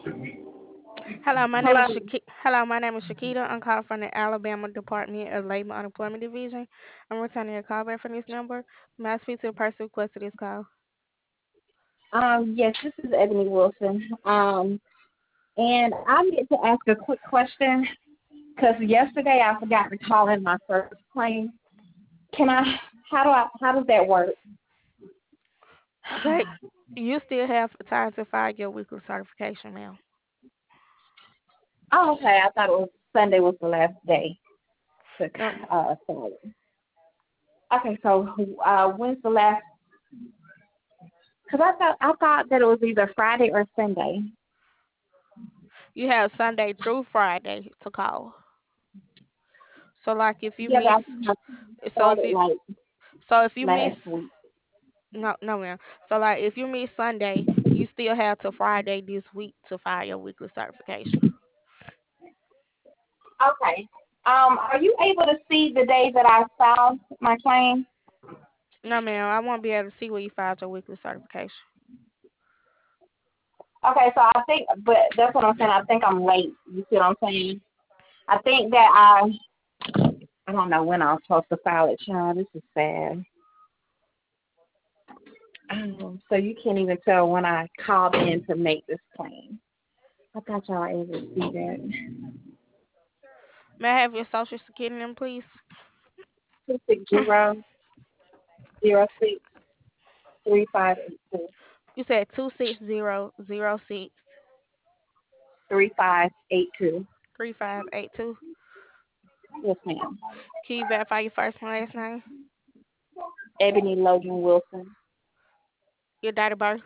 Hello. Hello, my name is Shakita. I'm calling from the Alabama Department of Labor Unemployment Division. I'm returning a call back from this number. May I speak to the person who requested this call? Yes, this is Ebony Wilson. And I need to ask a quick question because yesterday I forgot to call in my first claim. Can I? How does that work? Okay, you still have time to file your weekly certification, ma'am. Oh, okay. I thought it was Sunday was the last day to No, file it. Okay, so when's the last? Because I thought that it was either Friday or Sunday. you have Sunday through Friday to call. So, like, if you Yeah, but miss, I think I so if started you, like so if you miss, last week. no, ma'am. So, like, if you miss Sunday, you still have till Friday this week to file your weekly certification. Okay. Are you able to see the day that I filed my claim? No, ma'am, I won't be able to see where you filed your weekly certification. Okay, so I think, but that's what I'm saying. I think I'm late. You see what I'm saying? I think that I don't know when I was supposed to file it, child. This is sad. So you can't even tell when I called in to make this claim. I thought y'all able to see that. May I have your social security number, please? 260-06-3582. You said 26006 3582. 3582. Yes, ma'am. Can you verify your first and last name? Ebony Logan Wilson. Your date of birth?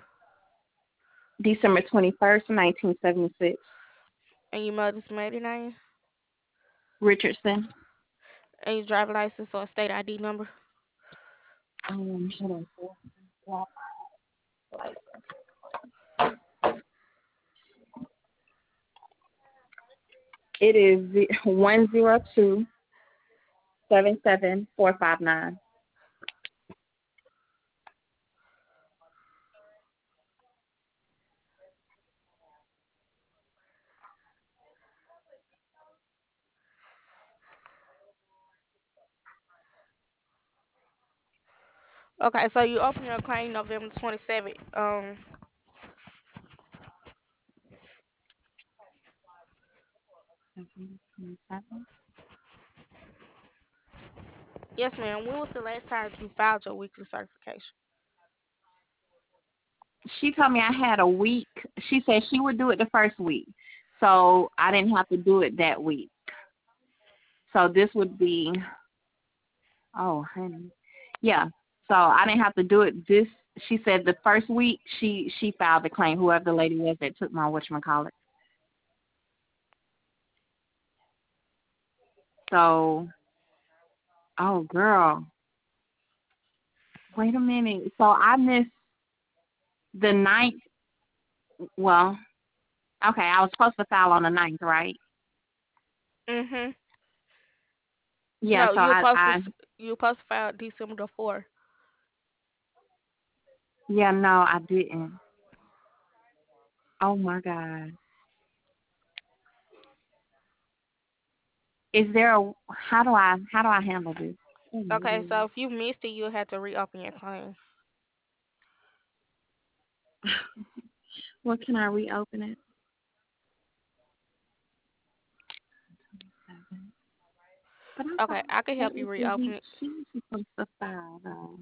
December 21st, 1976. And your mother's maiden name? Richardson. And your driver license or state ID number? Hold on. It is 102-77459. Okay, so you opened your claim November 27th. Yes, ma'am. When was the last time you filed your weekly certification? She told me I had a week. She said she would do it the first week. So I didn't have to do it that week. So this would be, oh, honey. Yeah. So I didn't have to do it this. She said the first week she filed the claim, whoever the lady was that took my whatchamacallit. So, oh, girl. Wait a minute. So I missed the ninth. Well, okay, I was supposed to file on the ninth, right? Mhm. Yeah, No, so you were supposed to file December the 4th. yeah, no, I didn't. Oh my God. Is there a, how do I handle this? Oh my Okay, God. so if you missed it, you'll have to reopen your claim. What can I reopen it? But I Okay, thought I can that help you was the reopen week it. she was supposed to file though.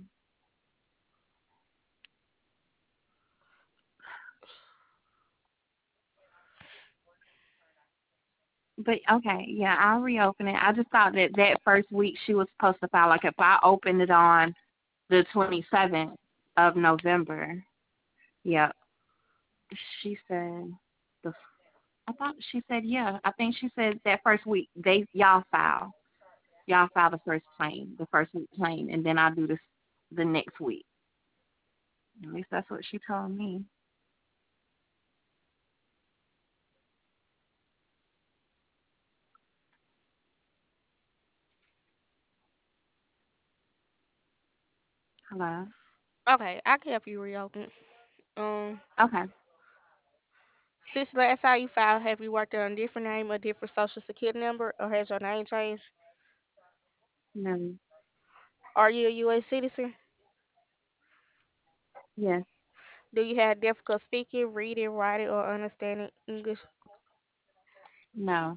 But okay, yeah, I'll reopen it. I just thought that that first week she was supposed to file. Like if I opened it on the 27th of November, yeah, she said the. I thought she said yeah. I think she said that first week y'all file the first claim, the first week claim, and then I'll do this the next week. At least that's what she told me. Hello. Okay, I can help you reopen it. Um, Okay. Since last time you filed, have you worked on a different name, a different social security number, or has your name changed? No. Are you a U.S. citizen? Yes. Do you have difficulty speaking, reading, writing, or understanding English? No.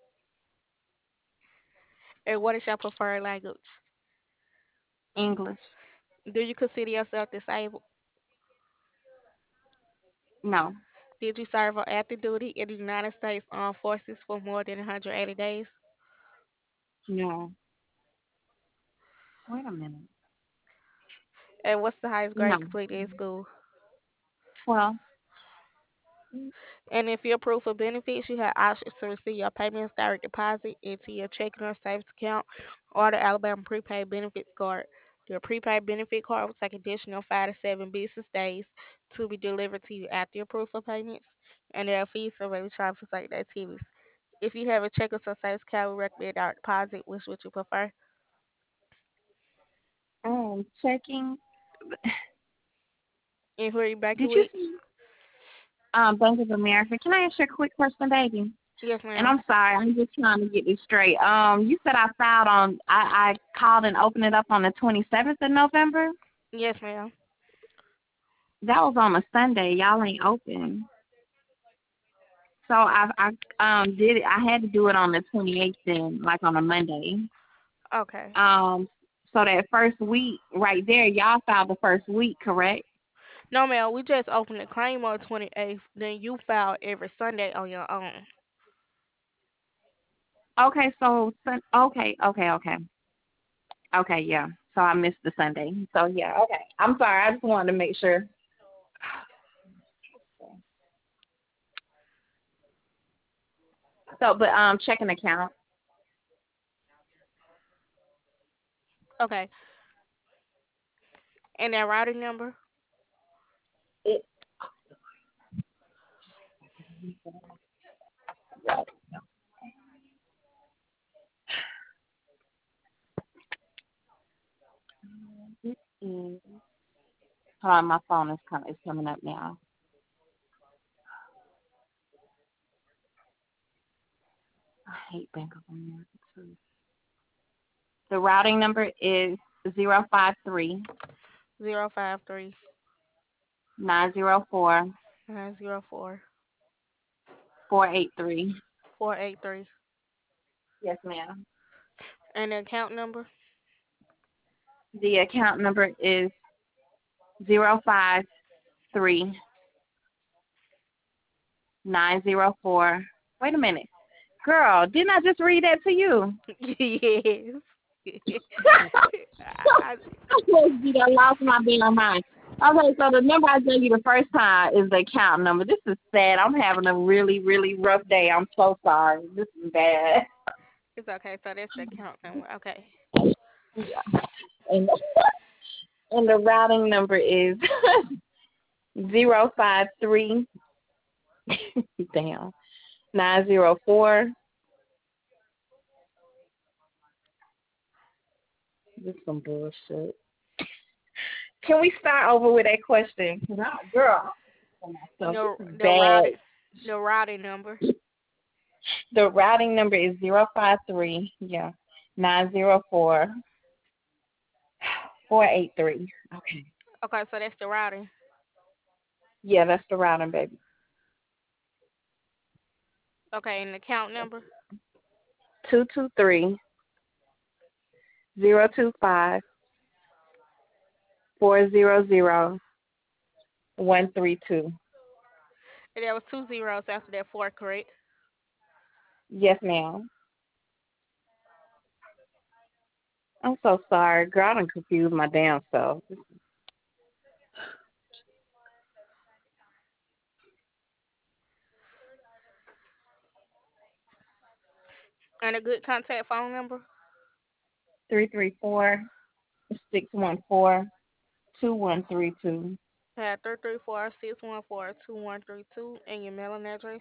And what is your preferred language? English. Do you consider yourself disabled? No. Did you serve on active duty in the United States Armed Forces for more than 180 days? No. Wait a minute. And what's the highest grade No. completed in school? Well, And if you're proof of benefits, you have options to receive your payments direct deposit into your checking or savings account or the Alabama prepaid benefits card. Your prepaid benefit card will take additional 5 to 7 business days to be delivered to you after your proof of payments, and there are fees for every time for certain activities. If you have a checking or savings account, we recommend direct deposit. Which would you prefer? checking. And who are you banking Did you with? see Bank of America? Can I ask you a quick question, baby? Yes, And ma'am. I'm sorry, I'm just trying to get this straight. You said I filed on. I called and opened it up on the 27th of November. Yes, ma'am. That was on a Sunday. Y'all ain't open. So I did it. I had to do it on the 28th then, like on a Monday. Okay. Um, so that first week right there, y'all filed the first week, correct? No, ma'am. We just opened the claim on the 28th. Then you file every Sunday on your own. Okay, so okay, yeah. So I missed the Sunday. So yeah, okay. I'm sorry. I just wanted to make sure. So, but checking account. Okay. And that routing number? It it is. Hold on, my phone is coming up now. I hate Bank of America too. The routing number is 053 053 904 904 483. 483. Yes, ma'am. And the account number? The account number is 053 904. Wait a minute. Girl, didn't I just read that to you? Yes. I, I supposed to be I lost my damn mind. Okay, so the number I gave you the first time is the account number. This is sad. I'm having a really, really rough day. I'm so sorry. This is bad. it's okay. So that's the account number. Okay. Yeah. And and the routing number is 053 damn 904. This is some bullshit. Can we start over with that question? 'Cause girl, so this The is the bad. routing the routing number. The routing number is 053, yeah, 904 483. Okay. Okay, so that's the routing. Yeah, that's the routing, baby. Okay, and the account number. 223 025 400 132. And there was two zeros after that four, correct? Yes, ma'am. I'm so sorry. Girl, I done confused my damn self. And a good contact phone number. 334 614 2132. Had 334 614 2132 and your mailing address.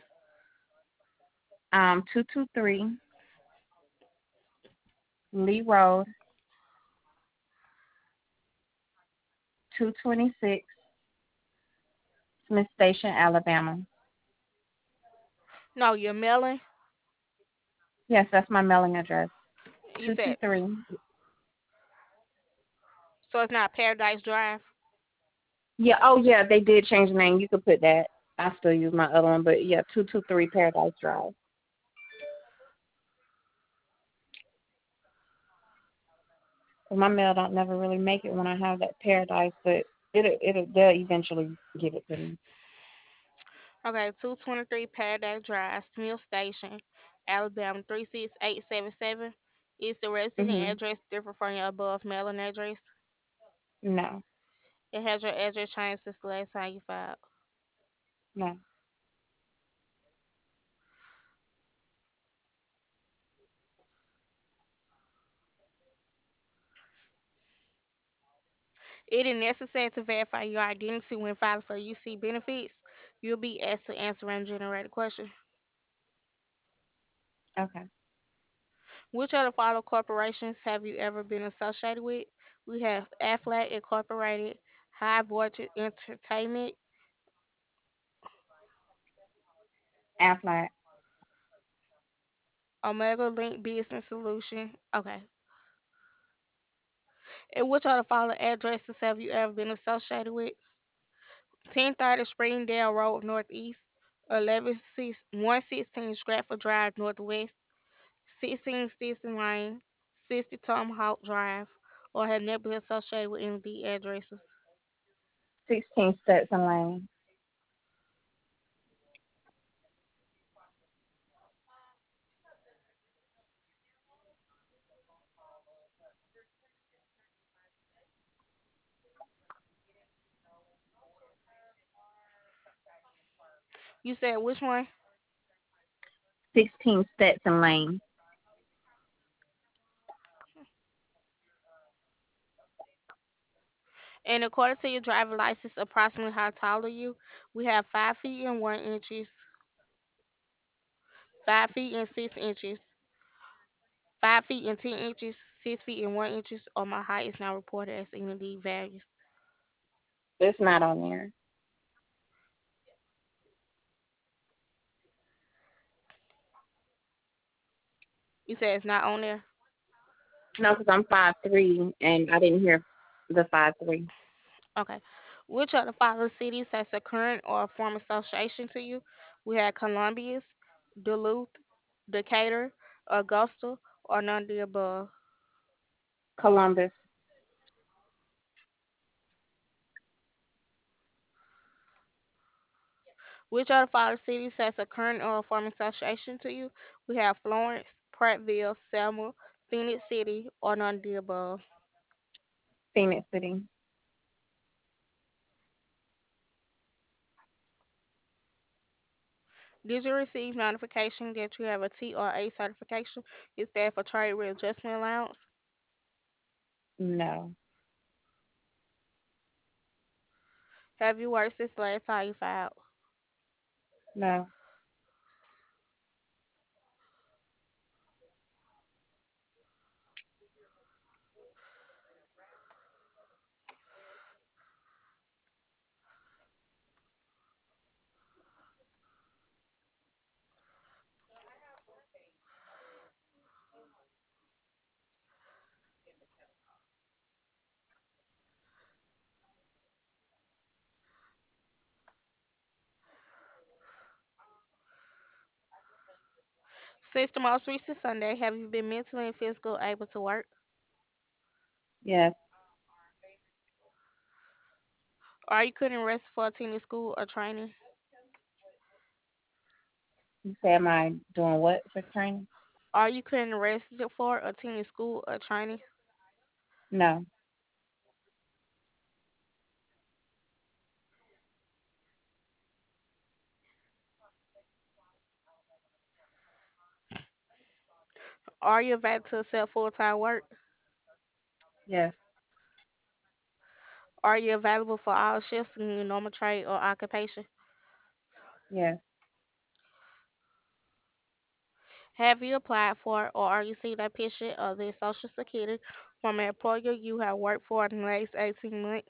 223 Lee Road, 226 Smith Station, Alabama. No, you're mailing. Yes, that's my mailing address. You Two two said three. so. It's not Paradise Drive. Yeah. Oh, yeah. They did change the name. You could put that. I still use my other one, but yeah, 223 Paradise Drive. 'Cause my mail don't never really make it when I have that Paradise, but they'll eventually give it to me. Okay, 223 Paradise Drive, Smith Station, Alabama 36877. Is the resident Mhm. address different from your above mailing address? No. It has your address changed since the last time you filed. No. It is necessary to verify your identity when filing for UC benefits. You'll be asked to answer and generate a question. Okay. Which of the following corporations have you ever been associated with? We have Aflac Incorporated, High Voltage Entertainment, Aflac. Omega Link Business Solution. Okay. And which of the following addresses have you ever been associated with? 1030 Springdale Road Northeast, 116 Stratford Drive Northwest, 1660 Lane, 60 Tomahawk Drive, or have never been associated with any of these addresses. 16 Stetson Lane. You said which one? 16 Stetson Lane. And according to your driver license, approximately how tall are you? We have 5 feet and 1 inches, 5 feet and 6 inches, 5 feet and 10 inches, 6 feet and 1 inches, or my height is not reported as any of these values. It's not on there. You said it's not on there? No, because I'm 5'3", and I didn't hear the 5'3". Okay. Which of the following cities has a current or a former association to you? We have Columbus, Duluth, Decatur, Augusta, or none of the above. Columbus. Which of the following cities has a current or a former association to you? We have Florence, Prattville, Selma, Phoenix City, or none of the above. Phoenix City. Did you receive notification that you have a T or A certification? Is that for trade readjustment allowance? No. Have you worked since the last time you filed? No. Since the most recent Sunday, have you been mentally and physically able to work? Yes. Are you couldn't rest for attending school or training? You say, am I doing what for training? Are you couldn't rest for attending school or training? No. Are you available to accept full-time work? Yes. Are you available for all shifts in your normal trade or occupation? Yes. Have you applied for or are you seeing a picture of the Social Security from an employer you have worked for in the last 18 months?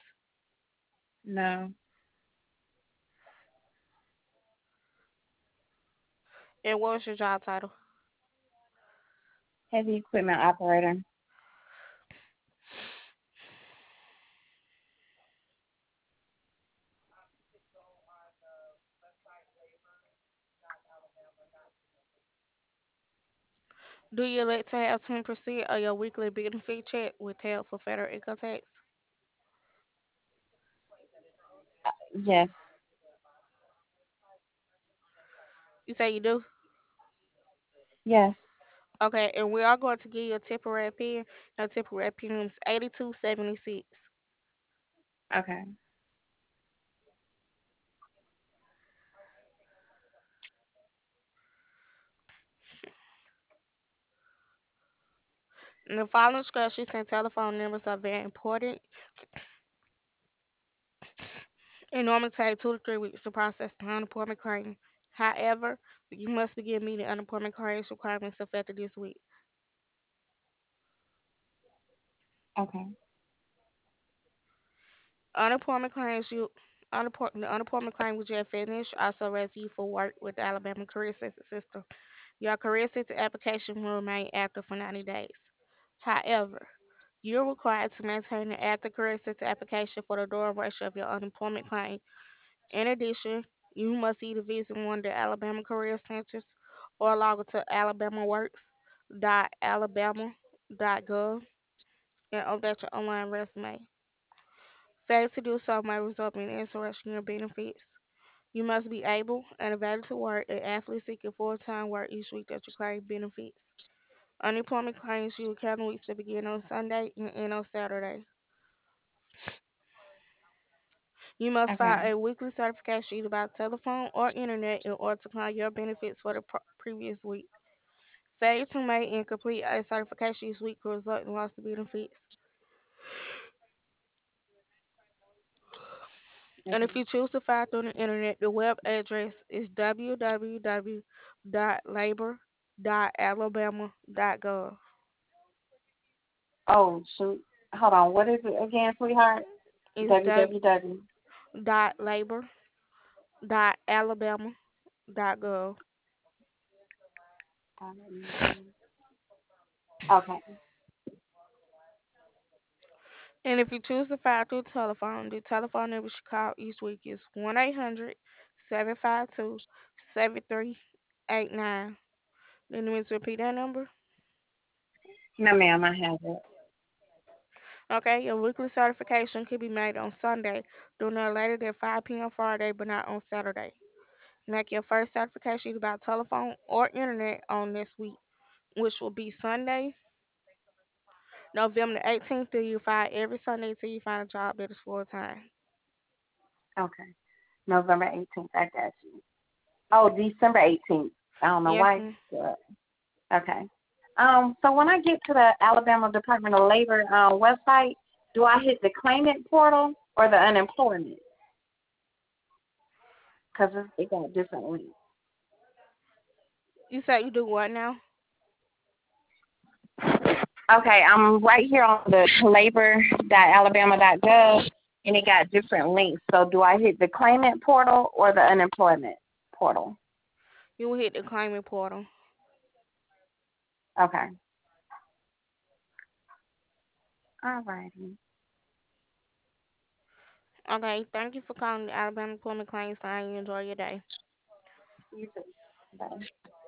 No. And what was your job title? Heavy equipment operator. Do you elect to have 10% of your weekly benefit check withheld for federal income tax? Yes. You say you do? Yes. Okay, and we are going to give you a temporary pin. Your temporary pin is 8276. Okay. And the following instructions and telephone numbers are very important. It normally takes 2 to 3 weeks to process an unemployment claim. However, you must begin meeting unemployment claims requirements effective this week. Okay. Unemployment claims you the unemployment claim we just finished also arrests you for work with the Alabama Career Assistance System. Your career assistance application will remain active for 90 days. However, you're required to maintain an active career assistance application for the duration of your unemployment claim. In addition, you must either visit one of the Alabama Career Centers or log into alabamaworks.alabama.gov and update your online resume. Failure to do so may result in interruption in your benefits. You must be able and available to work and actively seeking full-time work each week that you claim benefits. Unemployment claims you calendar weeks that begin on Sunday and end on Saturday. You must Okay. file a weekly certification either by telephone or internet in order to claim your benefits for the previous week. Failure to make and complete a certification each week could result in loss of benefits. And if Okay. you choose to file through the internet, the web address is www.labor.alabama.gov. Oh shoot. Hold on. What is it again, sweetheart? It's www. www.labor.alabama.gov. Okay. And if you choose to file through telephone, the telephone number you should call each week is 1-800-752-7389. Then you want to repeat that number? No, ma'am. I have it. Okay, your weekly certification can be made on Sunday, do no later than 5 p.m. Friday, but not on Saturday. Make your first certification either by telephone or internet on this week, which will be Sunday, November the 18th, till you file every Sunday till you find a job that is full time. Okay. November 18th. I got you. Oh, December 18th. I don't know Yes, why. ma'am. Okay. So when I get to the Alabama Department of Labor website, do I hit the claimant portal or the unemployment? Because it got different links. You say you do what now? Okay, I'm right here on the labor.alabama.gov, and it got different links. So do I hit the claimant portal or the unemployment portal? You will hit the claimant portal. Okay. All righty. Okay, thank you for calling the Alabama Employment Claims Line. You enjoy your day. You too. Bye.